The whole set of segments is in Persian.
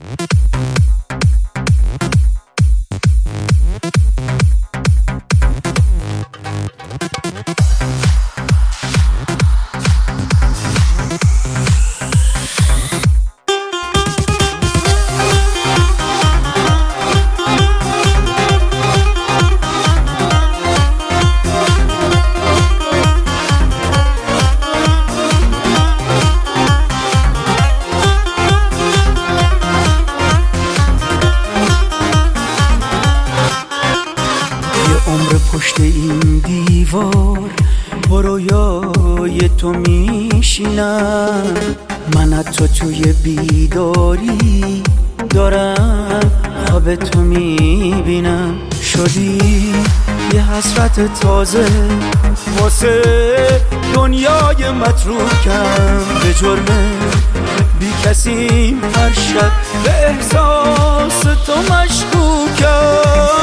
عمر پشت این دیوار با رویای تو میشینم، من حتی توی بیداری دارم خواب تو میبینم. شدی یه حسرت تازه واسه دنیای متروکم، به جرم بی کسی هر شب به احساس تو مشکوکم.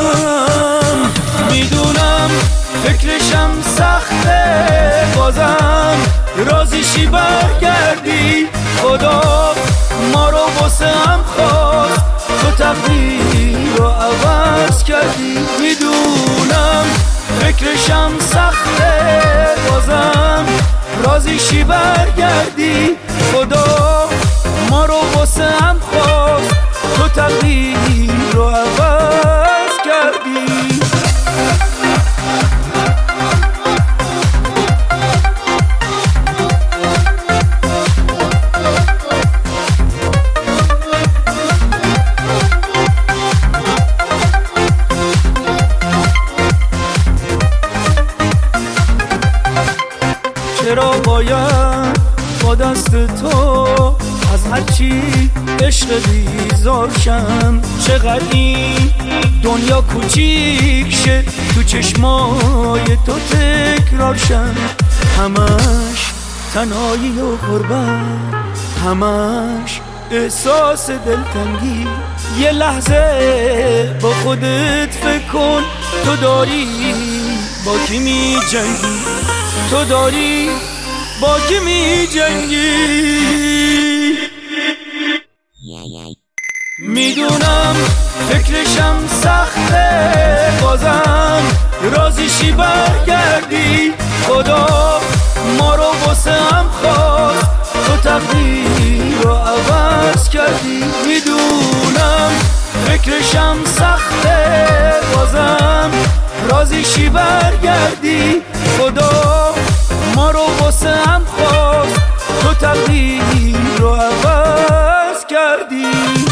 میدونم فکرشم سخته، بازم رازیشی برگردی. خدا ما رو واسه هم خواست، تو تقدیر رو عوض کردی. میدونم فکرشم سخته، بازم رازیشی برگردی. خدا ما رو واسه هم خواست، تو تقدیر رو عوض کردی. چرا باید با دست تو از هرچی عشق بیزار شم؟ چقدر این دنیا کوچیک شه تو چشمای تو تکرار شم. همش تنهایی و غربت، همش احساس دلتنگی. یه لحظه با خودت فکر کن، تو داری با کی می جنگی؟ تو داری با کی می جنگی؟ میدونم فکرشم سخته، بازم رازیشی برگردی. خدا ما رو واسه هم خواست، تو تقدیر رو عوض کردی. میدونم فکرشم سخته، بازم رازیشی برگردی. خدا ما رو واسه هم خواست، تو تقدیر رو عوض کردی.